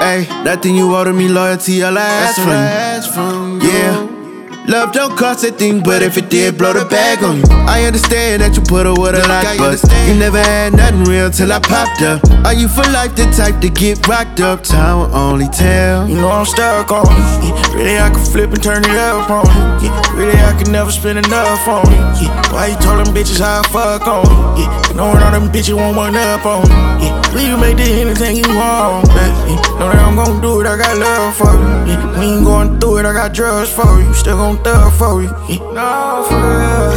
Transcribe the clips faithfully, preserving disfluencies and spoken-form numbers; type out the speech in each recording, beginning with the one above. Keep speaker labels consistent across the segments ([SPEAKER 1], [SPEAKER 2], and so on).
[SPEAKER 1] Hey, nothing you owe to me, loyalty, all I ask from you. Yeah. Love don't cost a thing, but if it did, blow the bag on you. I understand that you put up with a lot, but you never had nothing real till I popped up. Are you for life the type to get rocked up? Time will only tell.
[SPEAKER 2] You know I'm stuck on you. Yeah. Really, I can flip and turn it up on you. Yeah. Really, I can never spend enough on you. Yeah. Why you told them bitches how I fuck on you? Yeah. You know all them bitches won't one up on you. Yeah. We can make this anything you want. Yeah. Know that I'm gon' do it, I got love for you. Yeah. We ain't going through it, I got drugs for you. Still gon' thug for you. Yeah. No, for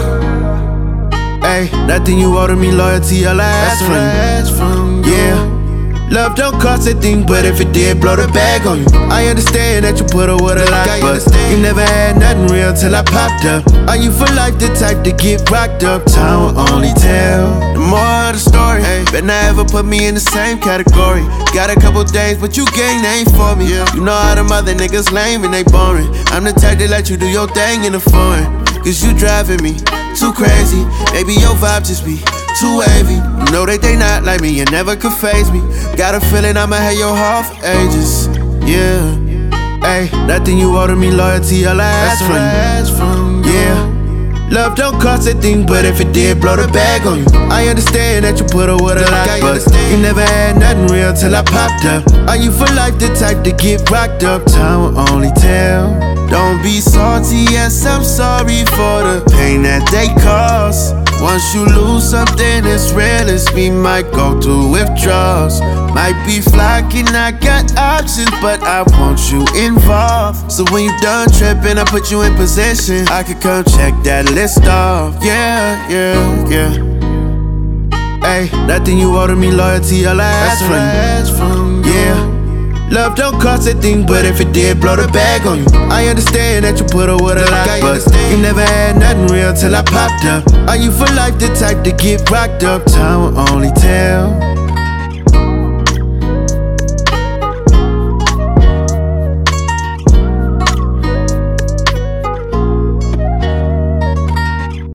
[SPEAKER 2] real.
[SPEAKER 1] Hey, nothing you owe to me, loyalty, all I ask from you. Yeah. Love don't cost a thing, but if it did, blow the bag on you. I understand that you put up with a lot, but you never had nothing real till I popped up. Are you for life the type to get rocked up? Time will only tell. The more of the story, hey, better not ever put me in the same category. Got a couple days, but you gang name for me. You know how them other niggas lame and they boring. I'm the type to let you do your thing in the foreign. Cause you driving me too crazy. Maybe your vibe just be too wavy. You know that they not like me and never could phase me. Got a feeling I'ma have your heart for ages. Yeah. Hey, nothing you owe to me, loyalty, all I ask from you. Yeah. Love don't cost a thing, but if it did, blow the bag on you. I understand that you put up with a lot, but you never had nothing real till I popped up. Are you for life the type to get rocked up? Time will only tell. Don't be salty, yes, I'm sorry for the pain that they cause. Once you lose something as real as me, might go through withdrawals. Might be flocking, I got options, but I want you involved. So when you done tripping, I put you in position. I could come check that list off. Yeah, yeah, yeah. Hey, nothing you owe to me, loyalty, all I ask from you. Yeah. Love don't cost a thing, but if it did, blow the bag on you. I understand that you put up with a lot, but you never had nothing real till I popped up. Are you for life the type to get rocked up? Time will only tell.